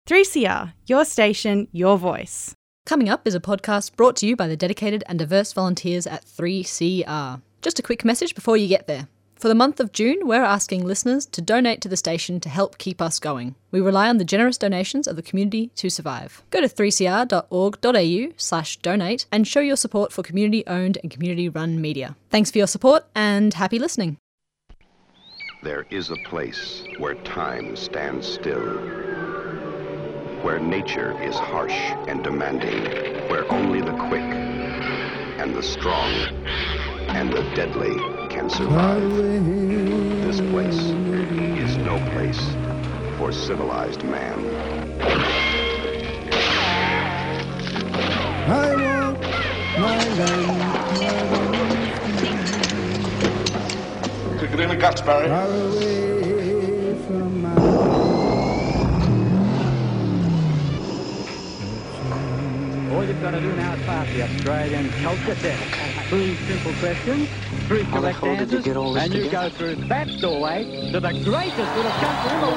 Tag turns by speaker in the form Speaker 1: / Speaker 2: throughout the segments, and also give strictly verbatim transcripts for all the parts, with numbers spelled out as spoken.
Speaker 1: three C R, your station, your voice.
Speaker 2: Coming Up is a podcast brought to you by the dedicated and diverse volunteers at three C R. Just a quick message before you get there. For the month of June, we're asking listeners to donate to the station to help keep us going. We rely on the generous donations of the community to survive. Go to three c r dot org dot a u slash donate and show your support for community-owned and community-run media. Thanks for your support and happy listening.
Speaker 3: There is a place where time stands still, where nature is harsh and demanding, where only the quick and the strong and the deadly can survive. This place is no place for civilized man.
Speaker 4: I want my land.
Speaker 5: Kick it in the guts, Barry.
Speaker 4: Far away from my
Speaker 6: All you've got to do now is pass the Australian culture test. Three simple questions, three correct answers, and you go through that doorway to the greatest little country in the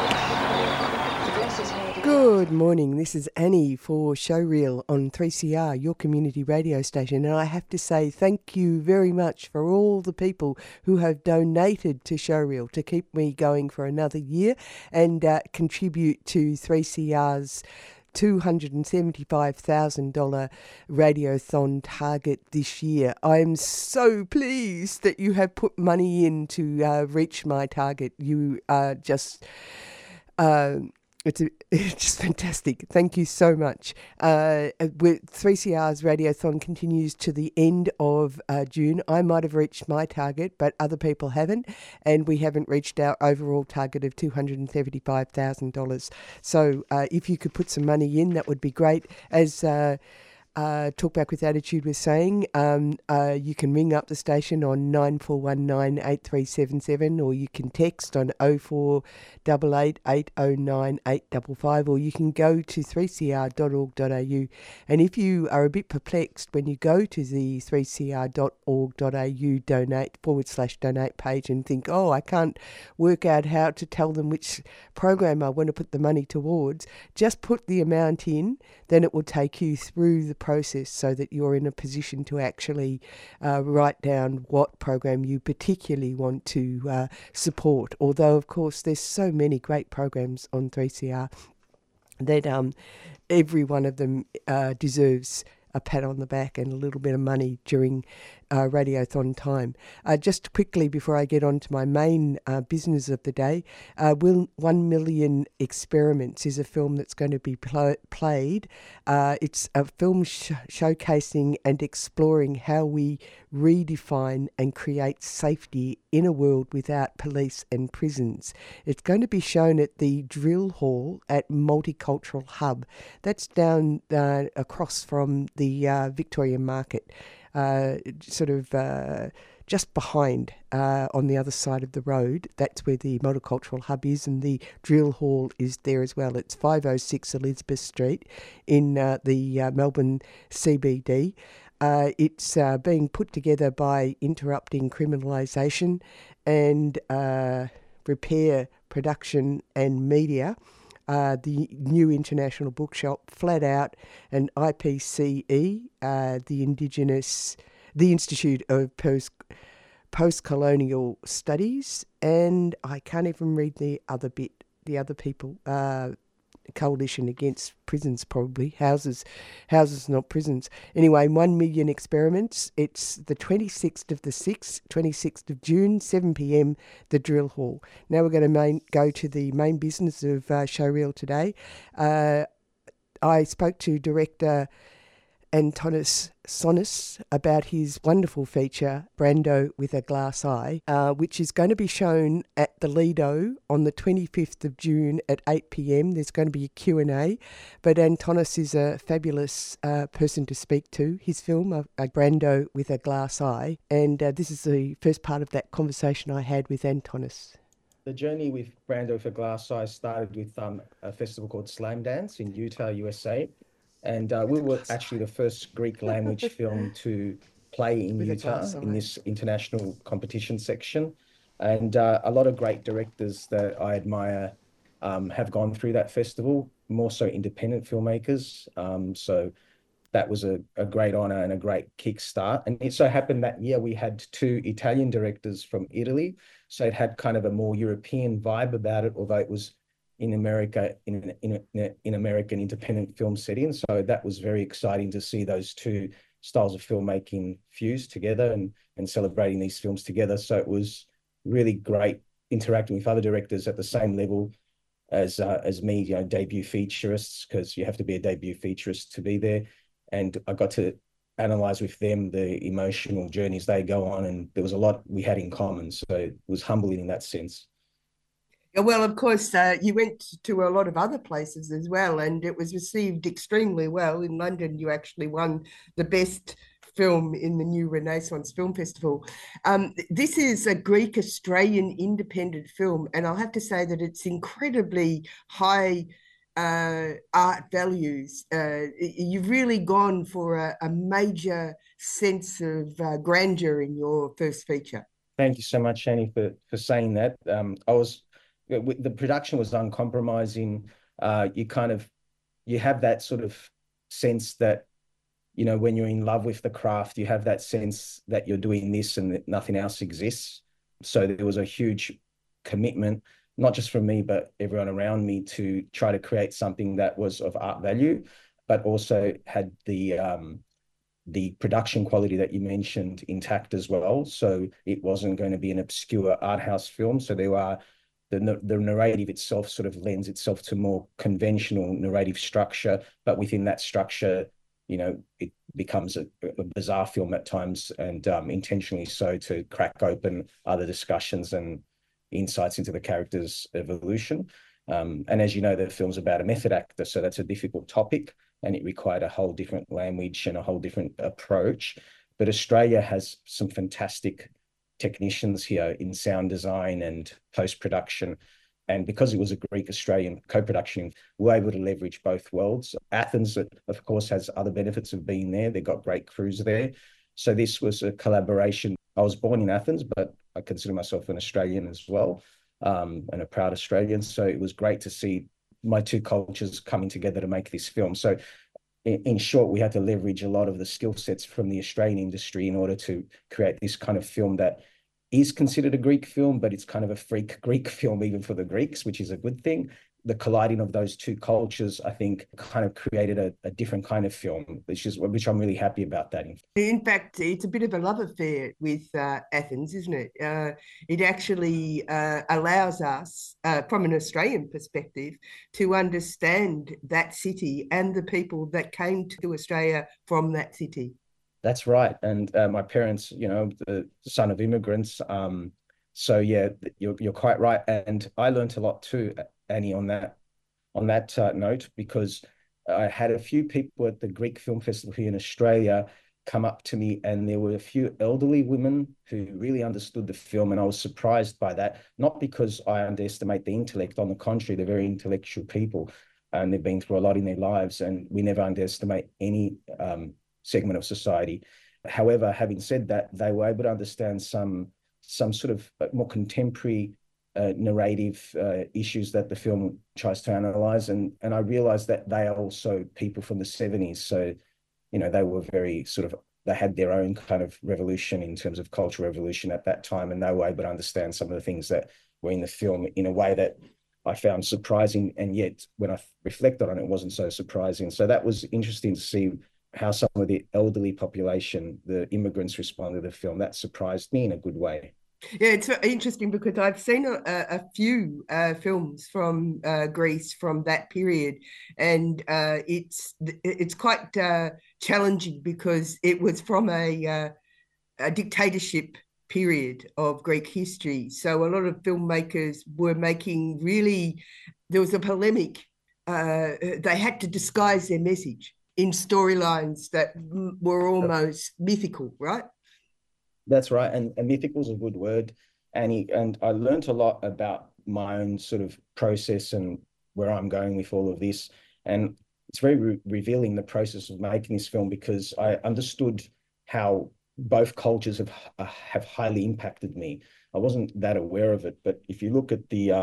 Speaker 6: world.
Speaker 4: Good morning, this is Annie for Showreel on three C R, your community radio station, and I have to say thank you very much for all the people who have donated to Showreel to keep me going for another year and uh, contribute to three C R's two hundred seventy-five thousand dollars Radiothon target this year. I am so pleased that you have put money in to uh, reach my target. You are just... Uh, It's, a, it's just fantastic. Thank you so much. Uh, with three C R's Radiothon continues to the end of uh, June. I might have reached my target, but other people haven't, and we haven't reached our overall target of two hundred seventy-five thousand dollars. So uh, if you could put some money in, that would be great. As uh, Uh, Talkback with Attitude was saying, um, uh, you can ring up the station on nine four one nine eight three seven seven, or you can text on oh four eight eight eight oh nine eight five five, or you can go to three c r dot org dot a u. And if you are a bit perplexed when you go to the three c r dot org dot a u donate forward slash donate page and think, oh, I can't work out how to tell them which program I want to put the money towards, just put the amount in, then it will take you through the process so that you're in a position to actually uh, write down what program you particularly want to uh, support. Although, of course, there's so many great programs on three C R that um, every one of them uh, deserves a pat on the back and a little bit of money during uh, Radiothon time. Uh, just quickly before I get on to my main uh, business of the day, uh, Will One Million Experiments is a film that's going to be pl- played. Uh, it's a film sh- showcasing and exploring how we redefine and create safety in a world without police and prisons. It's going to be shown at the Drill Hall at Multicultural Hub. That's down uh, across from the uh, Victoria Market, uh, sort of uh, just behind uh, on the other side of the road. That's where the Multicultural Hub is, and the Drill Hall is there as well. It's five oh six Elizabeth Street in uh, the uh, Melbourne C B D. Uh, it's uh, being put together by Interrupting Criminalisation and uh, Repair Production and Media. Uh, the New International Bookshop, Flat Out, and I P C E, uh, the Indigenous, the Institute of Post Post-Colonial Studies, and I can't even read the other bit, the other people, uh, Coalition Against Prisons, probably, houses, houses not prisons. Anyway, One Million Experiments, it's the twenty-sixth of the sixth, twenty-sixth of June, seven p.m, the Drill Hall. Now we're going to main, go to the main business of uh, Showreel today. Uh, I spoke to director Antonis Sonis about his wonderful feature, Brando with a Glass Eye, uh, which is going to be shown at the Lido on the twenty-fifth of June at eight p.m. There's going to be a Q and A, but Antonis is a fabulous uh, person to speak to. His film, uh, Brando with a Glass Eye, and uh, this is the first part of that conversation I had with Antonis.
Speaker 7: The journey with Brando with a Glass Eye started with um, a festival called Slam Dance in Utah, U S A. And uh, we were actually the first Greek language film to play in Utah in this international competition section. And uh, a lot of great directors that I admire um, have gone through that festival. more so independent filmmakers. Um, so that was a, a great honor and a great kickstart. And it so happened that year we had two Italian directors from Italy. So it had kind of a more European vibe about it, although it was in America, in, in, in, in American independent film setting. So that was very exciting to see those two styles of filmmaking fused together and, and celebrating these films together. So it was really great interacting with other directors at the same level as uh, as me, you know, debut featurists, because you have to be a debut featurist to be there. And I got to analyze with them the emotional journeys they go on, and there was a lot we had in common. So it was humbling in that sense.
Speaker 4: Well, of course, uh, you went to a lot of other places as well, and it was received extremely well. In London, you actually won the best film in the new Renaissance Film Festival. Um, this is a Greek-Australian independent film, and I'll have to say that it's incredibly high uh, art values. Uh, you've really gone for a, a major sense of uh, grandeur in your first feature.
Speaker 7: Thank you so much, Shani, for, for saying that. Um, I was, the production was uncompromising. Uh, you kind of, you have that sort of sense that, you know, when you're in love with the craft, you have that sense that you're doing this and that nothing else exists. So there was a huge commitment, not just from me, but everyone around me, to try to create something that was of art value, but also had the um, the production quality that you mentioned intact as well. So it wasn't going to be an obscure art house film. So there are, the, the narrative itself sort of lends itself to more conventional narrative structure, but within that structure, you know, it becomes a, a bizarre film at times, and um, intentionally so, to crack open other discussions and insights into the character's evolution. Um, and as you know, the film's about a method actor, so that's a difficult topic, and it required a whole different language and a whole different approach. But Australia has some fantastic technicians here in sound design and post-production. And because it was a Greek-Australian co-production, we're able to leverage both worlds. Athens, of course, has other benefits of being there. They've got great crews there. So this was a collaboration. I was born in Athens, but I consider myself an Australian as well, um, and a proud Australian. So it was great to see my two cultures coming together to make this film. So in, in short, we had to leverage a lot of the skill sets from the Australian industry in order to create this kind of film that is considered a Greek film, but it's kind of a freak Greek film, even for the Greeks, which is a good thing. The colliding of those two cultures, I think, kind of created a, a different kind of film, which is which I'm really happy about that.
Speaker 4: In fact, it's a bit of a love affair with uh, Athens, isn't it? Uh, it actually uh, allows us, uh, from an Australian perspective, to understand that city and the people that came to Australia from that city.
Speaker 7: That's right. And uh, my parents, you know, the son of immigrants. Um, so yeah, you're you're quite right. And I learned a lot too, Annie, on that on that uh, note, because I had a few people at the Greek Film Festival here in Australia come up to me, and there were a few elderly women who really understood the film, and I was surprised by that. Not because I underestimate the intellect, on the contrary, they're very intellectual people, and they've been through a lot in their lives, and we never underestimate any um, segment of society. However, having said that, they were able to understand some some sort of more contemporary uh, narrative uh, issues that the film tries to analyze, and and I realized that they are also people from the seventies. So, you know, they were very sort of, they had their own kind of revolution in terms of cultural revolution at that time, and they were able to understand some of the things that were in the film in a way that I found surprising, and yet when I reflected on it, it wasn't so surprising. So that was interesting to see how some of the elderly population, the immigrants, responded to the film. That surprised me in a good way.
Speaker 4: Yeah, it's interesting because I've seen a, a few uh, films from uh, Greece from that period, and uh, it's it's quite uh, challenging because it was from a, uh, a dictatorship period of Greek history. So a lot of filmmakers were making really, there was a polemic. Uh, they had to disguise their message in storylines that were almost mythical, right?
Speaker 7: That's right. And, and mythical is a good word. And, he, and I learned a lot about my own sort of process and where I'm going with all of this. And it's very re revealing, the process of making this film, because I understood how both cultures have, uh, have highly impacted me. I wasn't that aware of it, but if you look at the, um,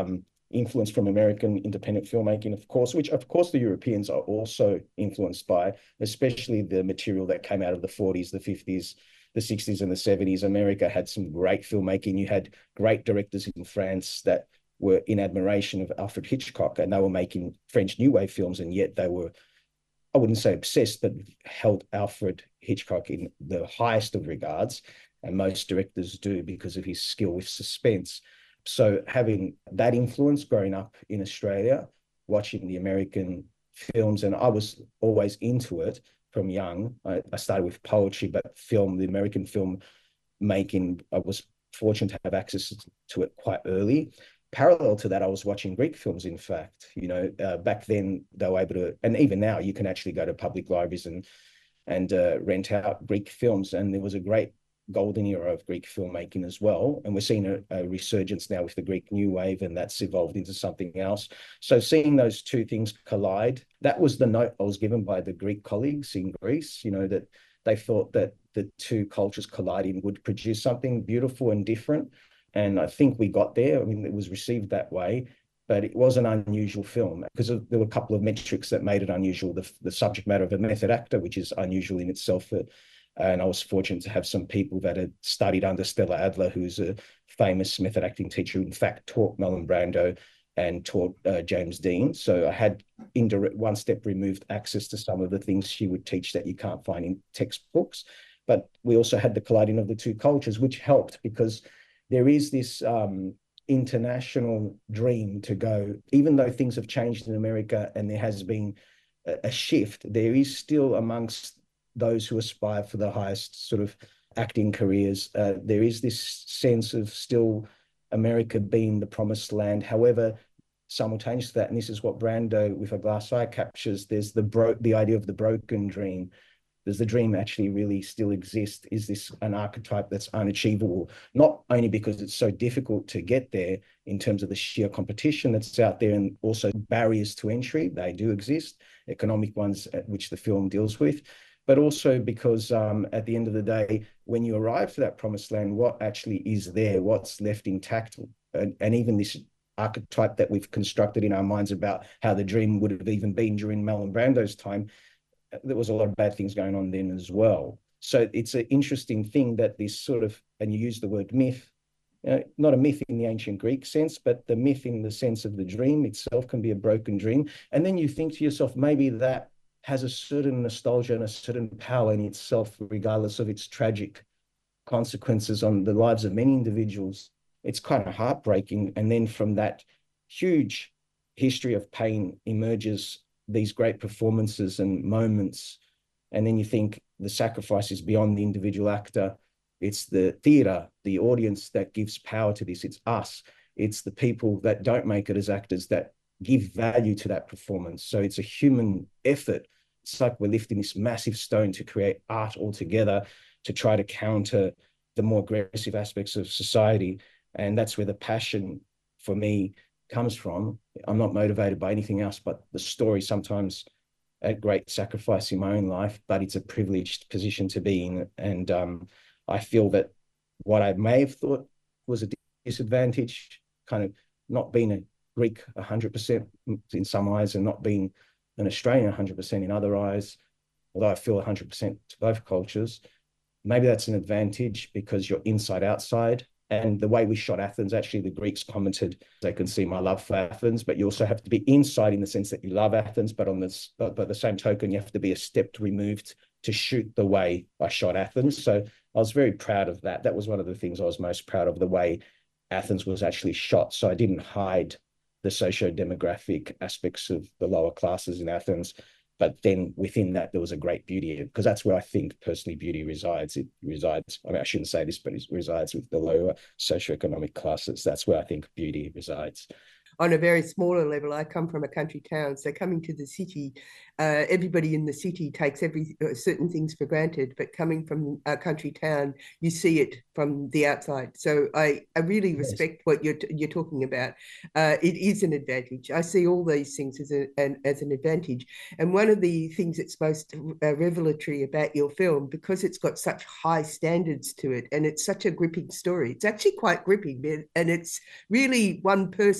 Speaker 7: influence from American independent filmmaking, of course, which of course the Europeans are also influenced by, especially the material that came out of the forties, the fifties, the sixties and the seventies. America had some great filmmaking. You had great directors in France that were in admiration of Alfred Hitchcock, and they were making French New Wave films, and yet they were, I wouldn't say obsessed, but held Alfred Hitchcock in the highest of regards. And most directors do because of his skill with suspense. So having that influence growing up in Australia, watching the American films, and I was always into it from young. I, I started with poetry, but film, the American film making, I was fortunate to have access to it quite early. Parallel to that, I was watching Greek films, in fact. You know, uh, back then they were able to, and even now you can actually go to public libraries and, and uh, rent out Greek films. And there was a great golden era of Greek filmmaking as well. And we're seeing a, a resurgence now with the Greek New Wave, and that's evolved into something else. So seeing those two things collide, that was the note I was given by the Greek colleagues in Greece, you know, that they thought that the two cultures colliding would produce something beautiful and different. And I think we got there. I mean, it was received that way, but it was an unusual film because there were a couple of metrics that made it unusual. The, the subject matter of a method actor, which is unusual in itself. Uh, and I was fortunate to have some people that had studied under Stella Adler, who's a famous method acting teacher, who in fact taught Marlon Brando and taught uh, James Dean. So I had indirect, one step removed access to some of the things she would teach that you can't find in textbooks. But we also had the colliding of the two cultures, which helped because there is this um, international dream to go, even though things have changed in America and there has been a, a shift, there is still amongst those who aspire for the highest sort of acting careers, uh, there is this sense of still America being the promised land. However, simultaneous to that, and this is what Brando with A Glass Eye captures, there's the bro the idea of the broken dream. Does the dream actually really still exist? Is this an archetype that's unachievable? Not only because it's so difficult to get there in terms of the sheer competition that's out there and also barriers to entry, they do exist, economic ones which the film deals with, but also because um, at the end of the day, when you arrive to that promised land, what actually is there, what's left intact, and, and even this archetype that we've constructed in our minds about how the dream would have even been during Marlon Brando's time, there was a lot of bad things going on then as well. So it's an interesting thing that this sort of, and you use the word myth, you know, not a myth in the ancient Greek sense, but the myth in the sense of the dream itself can be a broken dream. And then you think to yourself, maybe that has a certain nostalgia and a certain power in itself, regardless of its tragic consequences on the lives of many individuals. It's kind of heartbreaking. And then from that huge history of pain emerges these great performances and moments. And then you think the sacrifice is beyond the individual actor. It's the theatre, the audience that gives power to this. It's us. It's the people that don't make it as actors that give value to that performance. So it's a human effort. It's like we're lifting this massive stone to create art altogether to try to counter the more aggressive aspects of society. And that's where the passion for me comes from. I'm not motivated by anything else but the story, sometimes at great sacrifice in my own life, but it's a privileged position to be in. And um, I feel that what I may have thought was a disadvantage, kind of not being a Greek one hundred percent in some eyes and not being an Australian one hundred percent in other eyes, although I feel one hundred percent to both cultures, maybe that's an advantage because you're inside outside. And the way we shot Athens, actually, the Greeks commented, they can see my love for Athens, but you also have to be inside in the sense that you love Athens, but on this, but by the same token, you have to be a step removed to shoot the way I shot Athens. So I was very proud of that. That was one of the things I was most proud of, the way Athens was actually shot. So I didn't hide the socio-demographic aspects of the lower classes in Athens. But then within that, there was a great beauty, because that's where I think personally beauty resides. It resides, I mean, I shouldn't say this, but it resides with the lower socioeconomic classes. That's where I think beauty resides.
Speaker 4: On a very smaller level, I come from a country town, so coming to the city, uh, everybody in the city takes every uh, certain things for granted, but coming from a country town, you see it from the outside. So I, I really respect yes. what you're you're talking about. Uh, it is an advantage. I see all these things as a, an as an advantage. And one of the things that's most uh, revelatory about your film, because it's got such high standards to it, and it's such a gripping story. It's actually quite gripping, and it's really one person's journey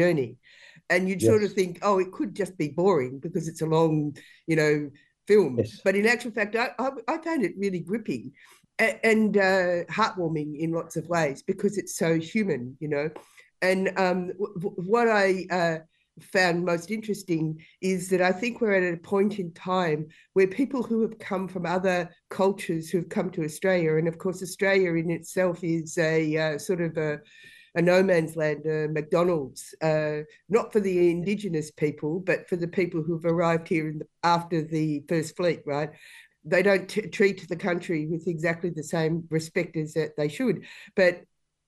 Speaker 4: journey. And you'd
Speaker 7: Yes.
Speaker 4: sort of think, oh, it could just be boring because it's a long, you know, film.
Speaker 7: Yes.
Speaker 4: But in actual fact, I, I, I found it really gripping and, and uh, heartwarming in lots of ways because it's so human, you know. And um, w- what I uh, found most interesting is that I think we're at a point in time where people who have come from other cultures who've come to Australia, and of course Australia in itself is a uh, sort of a, a no man's land, uh, McDonald's, uh, not for the indigenous people, but for the people who've arrived here in the, after the First Fleet, right? They don't t- treat the country with exactly the same respect as that they should, but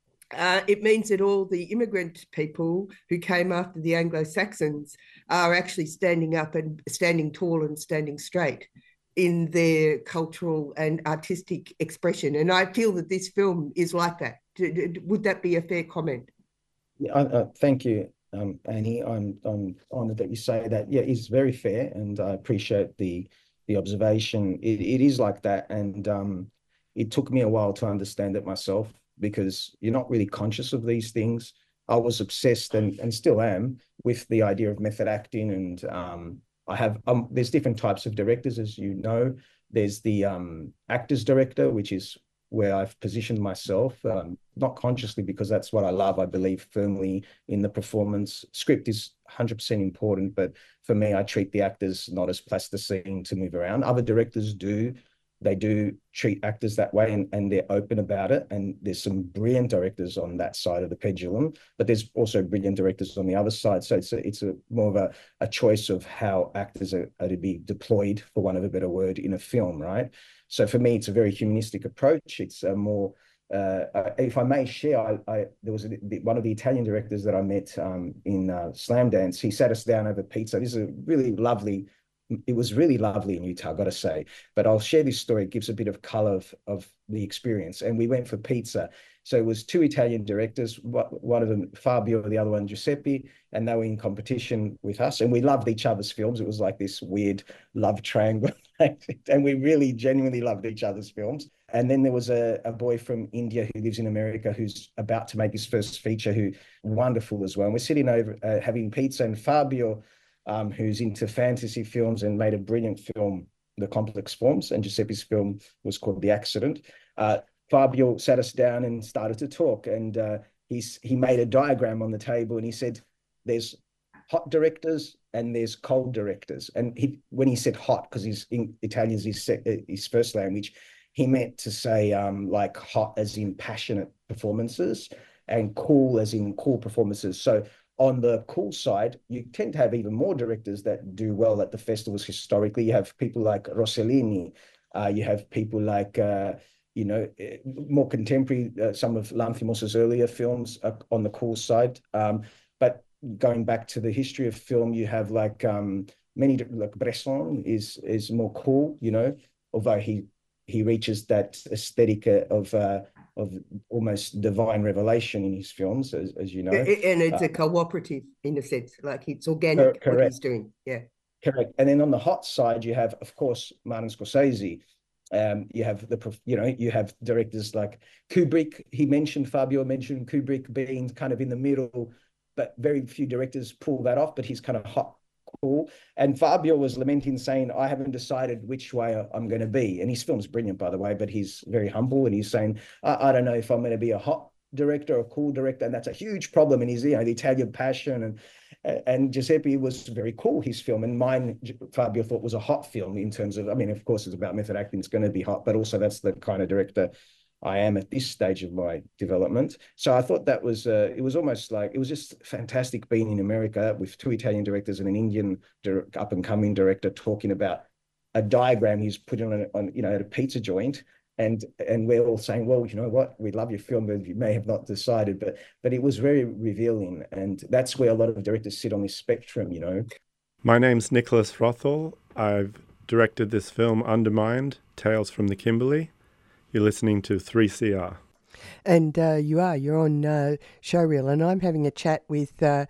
Speaker 4: Uh, it means that all the immigrant people who came after the Anglo-Saxons are actually standing up and standing tall and standing straight in their cultural and artistic expression. And I feel that this film is like that. Would that be a fair comment?
Speaker 7: Yeah, uh, uh, thank you, um, Annie. I'm I'm honoured that you say that. Yeah, it's very fair, and I appreciate the the observation. It it is like that, and um, it took me a while to understand it myself, because you're not really conscious of these things. I was obsessed and, and still am with the idea of method acting. And um, I have, um, there's different types of directors, as you know. There's the um, actors director, which is where I've positioned myself, um, not consciously, because that's what I love. I believe firmly in the performance. Script is one hundred percent important, but for me, I treat the actors not as plasticine to move around. Other directors do. They do treat actors that way, and, and they're open about it. And there's some brilliant directors on that side of the pendulum, but there's also brilliant directors on the other side. So it's a, it's a more of a, a choice of how actors are, are to be deployed, for want of a better word, in a film, right? So for me, it's a very humanistic approach. It's a more, uh, if I may share, I, I there was a, one of the Italian directors that I met um, in uh, Slamdance. He sat us down over pizza. This is a really lovely It was really lovely in Utah, I've got to say. But I'll share this story. It gives a bit of color of, of the experience. And we went for pizza. So it was two Italian directors, one of them Fabio, the other one Giuseppe, and they were in competition with us. And we loved each other's films. It was like this weird love triangle. And we really genuinely loved each other's films. And then there was a, a boy from India who lives in America who's about to make his first feature, who wonderful as well. And we're sitting over uh, having pizza, and Fabio, Um, who's into fantasy films and made a brilliant film, The Complex Forms, and Giuseppe's film was called The Accident. Uh, Fabio sat us down and started to talk, and uh, he's, he made a diagram on the table, and he said, there's hot directors and there's cold directors. And he, when he said hot, because he's in Italian is his, his first language, he meant to say um, like hot as in passionate performances, and cool as in cool performances. So on the cool side, you tend to have even more directors that do well at the festivals historically. You have people like Rossellini. Uh, you have people like, uh, you know, more contemporary, uh, some of Lanthimos's earlier films are on the cool side. Um, but going back to the history of film, you have like um, many, like Bresson is is more cool, you know, although he he reaches that aesthetic of uh, of almost divine revelation in his films, as, as you know.
Speaker 4: And it's uh, a cooperative in a sense, like it's organic,
Speaker 7: correct.
Speaker 4: what he's doing. Yeah.
Speaker 7: Correct. And then on the hot side, you have, of course, Martin Scorsese. Um, you have the, you know, you have directors like Kubrick. He mentioned, Fabio mentioned Kubrick being kind of in the middle, but very few directors pull that off, but he's kind of hot, cool. And Fabio was lamenting, saying, I haven't decided which way I'm going to be. And his film's brilliant, by the way, but he's very humble, and he's saying, I, I don't know if I'm going to be a hot director or a cool director. And that's a huge problem in his, you know, the Italian passion. And and Giuseppe was very cool, his film. And mine, Fabio thought was a hot film in terms of, I mean, of course, it's about method acting. It's going to be hot, but also that's the kind of director I am at this stage of my development. So I thought that was, uh, it was almost like, it was just fantastic being in America with two Italian directors and an Indian up and coming director talking about a diagram he's put on, on, you know, at a pizza joint. And and we're all saying, well, you know what, we love your film, but you may have not decided. But but it was very revealing. And that's where a lot of directors sit on this spectrum, you know.
Speaker 8: My name's Nicholas Rothel. I've directed this film, Undermined, Tales from the Kimberley. You're listening to three C R.
Speaker 4: And uh, you are, you're on uh, Showreel, and I'm having a chat with uh,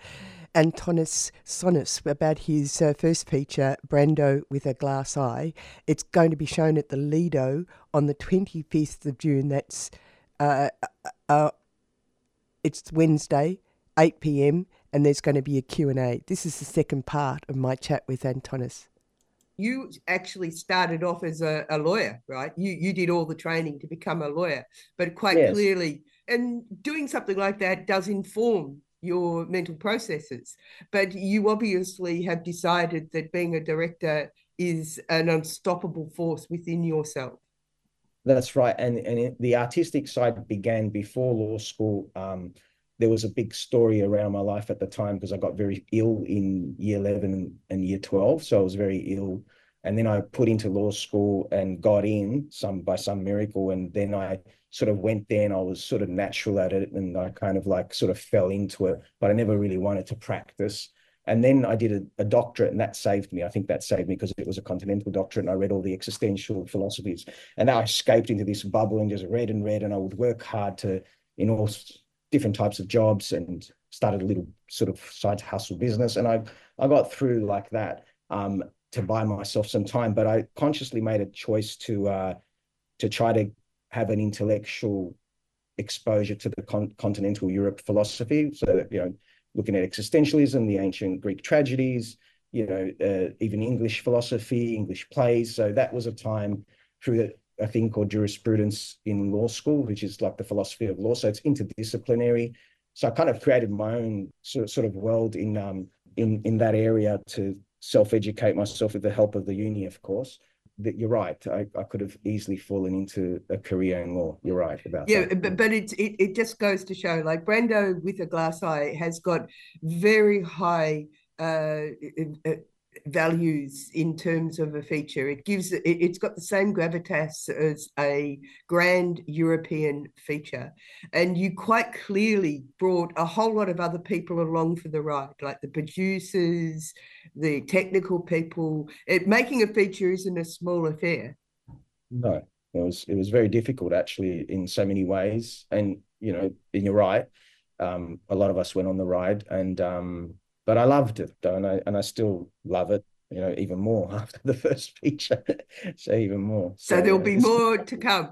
Speaker 4: Antonis Sonis about his uh, first feature, Brando with a Glass Eye. It's going to be shown at the Lido on the twenty-fifth of June. That's uh, uh, it's Wednesday, eight p.m, and there's going to be a Q and A. This is the second part of my chat with Antonis. You actually started off as a, a lawyer, right? You you did all the training to become a lawyer, but quite yes. clearly, and doing something like that does inform your mental processes. But you obviously have decided that being a director is an unstoppable force within yourself.
Speaker 7: That's right. And, and it, the artistic side began before law school. Um, there was a big story around my life at the time because I got very ill in year eleven and year twelve. So I was very ill. And then I put into law school and got in some by some miracle. And then I sort of went there and I was sort of natural at it. And I kind of like sort of fell into it, but I never really wanted to practice. And then I did a, a doctorate, and that saved me. I think that saved me because it was a continental doctorate, and I read all the existential philosophies. And I escaped into this bubble and just read and read, and I would work hard to in all different types of jobs and started a little sort of side hustle business. And I, I got through like that um, to buy myself some time, but I consciously made a choice to uh, to try to have an intellectual exposure to the con continental Europe philosophy. So that, you know, looking at existentialism, the ancient Greek tragedies, you know, uh, even English philosophy, English plays. So that was a time through a thing called jurisprudence in law school, which is like the philosophy of law. So it's interdisciplinary. So I kind of created my own sort of, sort of world in, um, in, in that area to self-educate myself with the help of the uni, of course. That you're right. I, I could have easily fallen into a career in law. You're right about
Speaker 4: yeah,
Speaker 7: that.
Speaker 4: Yeah, but, but it, it, it just goes to show, like, Brando with a Glass Eye has got very high uh, values in terms of a feature. It gives it, it's got the same gravitas as a grand European feature. And you quite clearly brought a whole lot of other people along for the ride, like the producers, the technical people. It, making a feature isn't a small affair.
Speaker 7: No, it was it was very difficult actually in so many ways. And you know, and you're right. Um, a lot of us went on the ride, and um, but I loved it, though, and I and I still love it. You know, even more after the first feature. So even more.
Speaker 4: So, so there'll be more to come.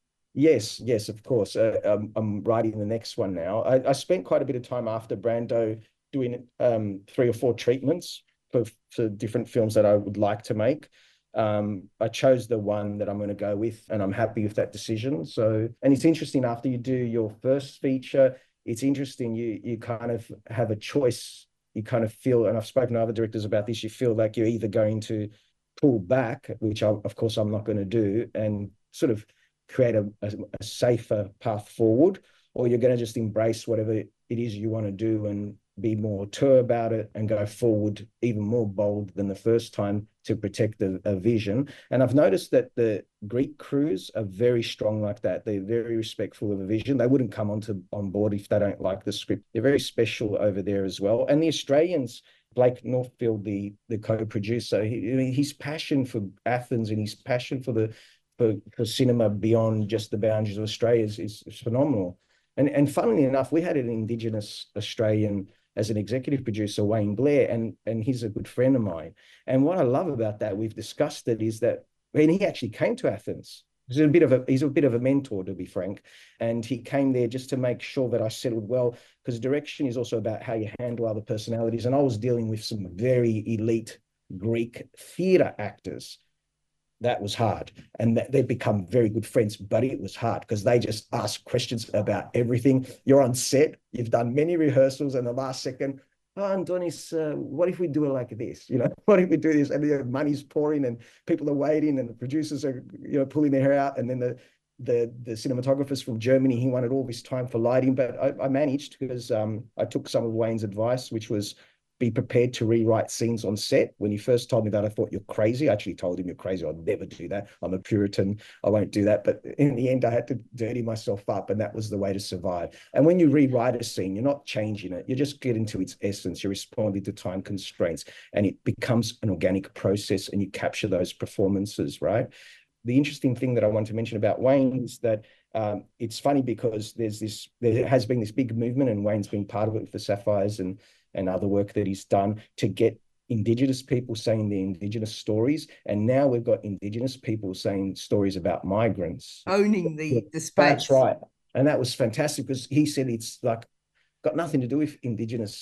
Speaker 7: Yes, yes, of course. Uh, I'm, I'm writing the next one now. I, I spent quite a bit of time after Brando doing um, three or four treatments for, for different films that I would like to make. Um, I chose the one that I'm going to go with, and I'm happy with that decision. So, and it's interesting, after you do your first feature, it's interesting, you you kind of have a choice. You kind of feel, and I've spoken to other directors about this, you feel like you're either going to pull back, which I, of course I'm not going to do, and sort of create a, a, a safer path forward, or you're going to just embrace whatever it is you want to do and be more auteur about it and go forward even more bold than the first time to protect a, a vision. And I've noticed that the Greek crews are very strong like that. They're very respectful of a vision. They wouldn't come onto on board if they don't like the script. They're very special over there as well. And the Australians, Blake Northfield, the the co-producer, he, his passion for Athens and his passion for the for, for cinema beyond just the boundaries of Australia is, is, is phenomenal. And and funnily enough, we had an Indigenous Australian as an executive producer, Wayne Blair, and, and he's a good friend of mine. And what I love about that, we've discussed it, is that when he actually came to Athens, he's a bit of a, he's a bit of a mentor, to be frank, and he came there just to make sure that I settled well, because direction is also about how you handle other personalities. And I was dealing with some very elite Greek theatre actors. That was hard, and that they've become very good friends, but it was hard because they just ask questions about everything. You're on set, you've done many rehearsals, and the last second, oh, Antonis, uh, what if we do it like this? You know, what if we do this? And the money's pouring, and people are waiting, and the producers are, you know, pulling their hair out, and then the the the cinematographers from Germany, he wanted all this time for lighting, but I, I managed because um, I took some of Wayne's advice, which was, be prepared to rewrite scenes on set. When he first told me that, I thought, you're crazy. I actually told him, you're crazy. I'll never do that. I'm a Puritan. I won't do that. But in the end, I had to dirty myself up, and that was the way to survive. And when you rewrite a scene, you're not changing it. You're just getting to its essence. You're responding to time constraints, and it becomes an organic process, and you capture those performances, right? The interesting thing that I want to mention about Wayne is that um, it's funny because there's this, there has been this big movement, and Wayne's been part of it with the Sapphires and and other work that he's done to get Indigenous people saying their Indigenous stories. And now we've got Indigenous people saying stories about migrants.
Speaker 4: Owning the, the space.
Speaker 7: That's right. And that was fantastic, because he said it's like got nothing to do with Indigenous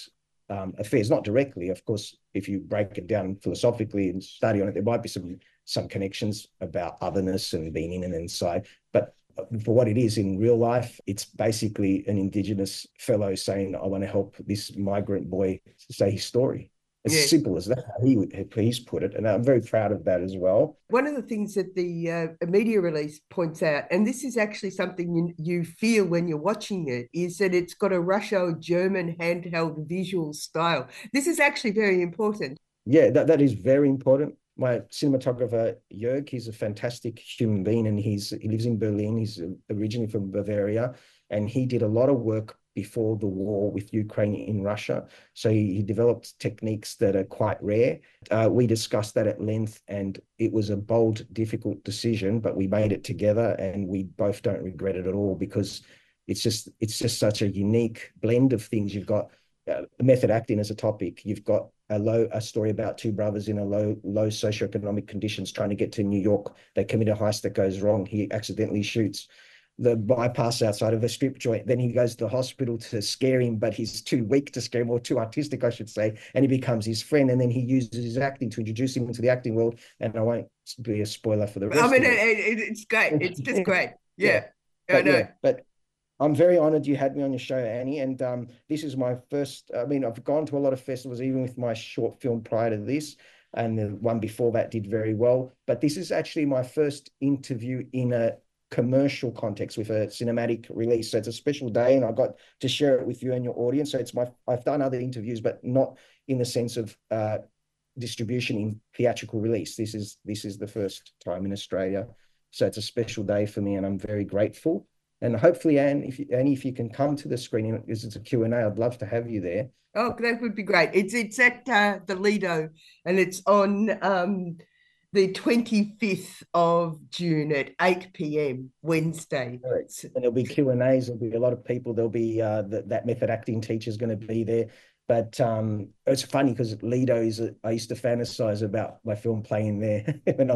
Speaker 7: um, affairs, not directly. Of course, if you break it down philosophically and study on it, there might be some some connections about otherness and being in and inside. But for what it is in real life, it's basically an Indigenous fellow saying, I want to help this migrant boy say his story. As yeah. simple as that, he he's put it, and I'm very proud of that as well.
Speaker 4: One of the things that the uh, media release points out, and this is actually something you, you feel when you're watching it, is that it's got a Russo-German handheld visual style. This is actually very important.
Speaker 7: Yeah, that, that is very important. My cinematographer, Jörg, he's a fantastic human being, and he's he lives in Berlin. He's originally from Bavaria, and he did a lot of work before the war with Ukraine in Russia. So he, he developed techniques that are quite rare. Uh, we discussed that at length, and it was a bold, difficult decision, but we made it together, and we both don't regret it at all, because it's just it's just such a unique blend of things. You've got uh, method acting as a topic. You've got a low a story about two brothers in a low low socioeconomic conditions trying to get to New York. They commit a heist that goes wrong. He accidentally shoots the bypass outside of a strip joint. Then he goes to the hospital to scare him, but he's too weak to scare him, or too artistic, I should say, and he becomes his friend. And then he uses his acting to introduce him into the acting world. And I won't be a spoiler for the rest.
Speaker 4: I mean,
Speaker 7: of
Speaker 4: it. It, it's great. It's just great. Yeah,
Speaker 7: yeah.
Speaker 4: I know.
Speaker 7: Yeah, but I'm very honoured you had me on your show, Annie. And um, this is my first. I mean, I've gone to a lot of festivals, even with my short film prior to this, and the one before that did very well. But this is actually my first interview in a commercial context with a cinematic release. So it's a special day, and I got to share it with you and your audience. So it's my I've done other interviews, but not in the sense of uh distribution in theatrical release. This is this is the first time in Australia. So it's a special day for me, and I'm very grateful. And hopefully, Anne, if you, Annie, if you can come to the screening, because it's a Q and A, I'd love to have you there.
Speaker 4: Oh, that would be great. It's it's at uh, the Lido, and it's on um the twenty-fifth of June at eight p.m. Wednesday.
Speaker 7: Right. And there'll be Q and A's. There'll be a lot of people. There'll be uh, the, that method acting teacher is going to be there. But um, it's funny because Lido is, a, I used to fantasize about my film playing there. when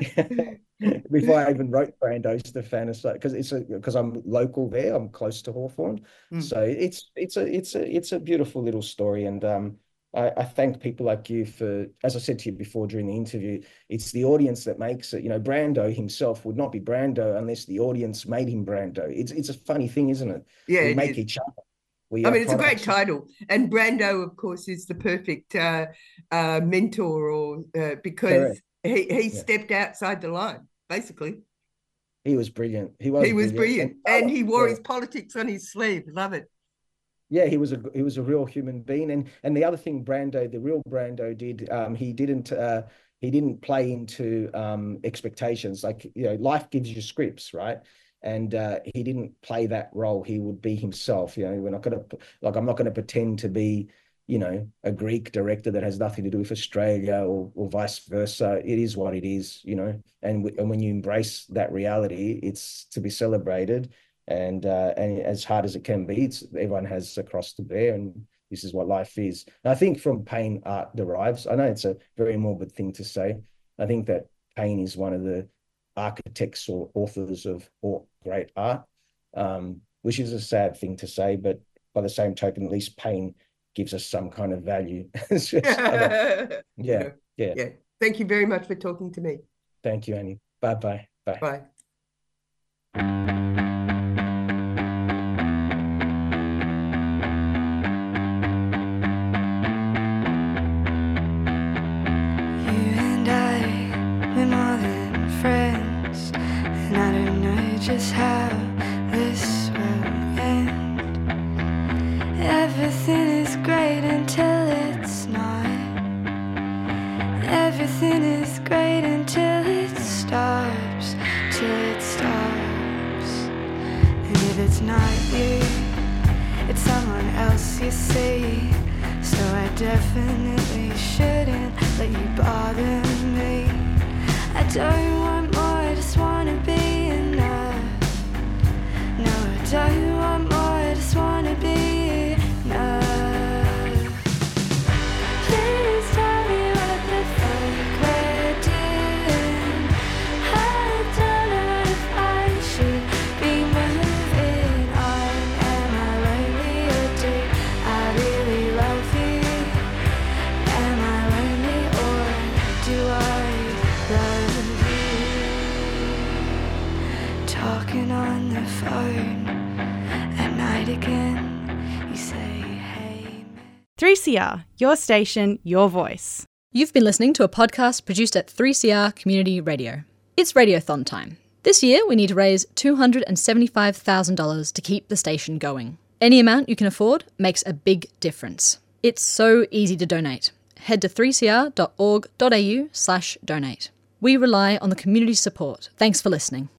Speaker 7: I, before I even wrote Brando, I used to fantasize because it's because I'm local there. I'm close to Hawthorne. Mm. So it's it's a it's a it's a beautiful little story. And um, I, I thank people like you for, as I said to you before during the interview, it's the audience that makes it. You know, Brando himself would not be Brando unless the audience made him Brando. It's it's a funny thing, isn't it?
Speaker 4: Yeah,
Speaker 7: we
Speaker 4: it
Speaker 7: make
Speaker 4: is.
Speaker 7: each other.
Speaker 4: We I mean, it's products. A great title. And Brando, of course, is the perfect uh, uh, mentor, or uh, because Correct. he, he yeah. stepped outside the line, basically.
Speaker 7: He was brilliant. He was
Speaker 4: He was brilliant. brilliant. And he wore
Speaker 7: yeah.
Speaker 4: his politics on his sleeve. Love it.
Speaker 7: Yeah, he was a he was a real human being. And and the other thing Brando, the real Brando did, um, he didn't uh, he didn't play into um, expectations. Like, you know, life gives you scripts, right? And uh, he didn't play that role. He would be himself. You know, we're not going to, like, I'm not going to pretend to be, you know, a Greek director that has nothing to do with Australia, or, or vice versa. It is what it is, you know. And, w- and when you embrace that reality, it's to be celebrated. And uh, and as hard as it can be, it's, everyone has a cross to bear, and this is what life is. And I think from pain, art derives. I know it's a very morbid thing to say. I think that pain is one of the architects or authors of all great art, um, which is a sad thing to say, but by the same token, at least pain gives us some kind of value. just, yeah, yeah, yeah.
Speaker 4: Yeah. Thank you very much for talking to me.
Speaker 7: Thank you, Annie. Bye-bye. Bye.
Speaker 4: Bye.
Speaker 9: Just how this will end. Everything is great until it's not. Everything is great until it stops, till it stops. And if it's not you, it's someone else, you see. So I definitely shouldn't let you bother me. I don't want more, I just wanna be enough. No, I don't want more, I just wanna be enough. Please tell me what the fuck we're doing. I don't know if I should be moving on. Am I lonely, or do I really love you? the phone at night again. You say, hey.
Speaker 1: three C R, your station, your voice.
Speaker 2: You've been listening to a podcast produced at three C R Community Radio. It's Radiothon time. This year, we need to raise two hundred seventy-five thousand dollars to keep the station going. Any amount you can afford makes a big difference. It's so easy to donate. Head to three c r dot org dot a u slash donate. We rely on the community support. Thanks for listening.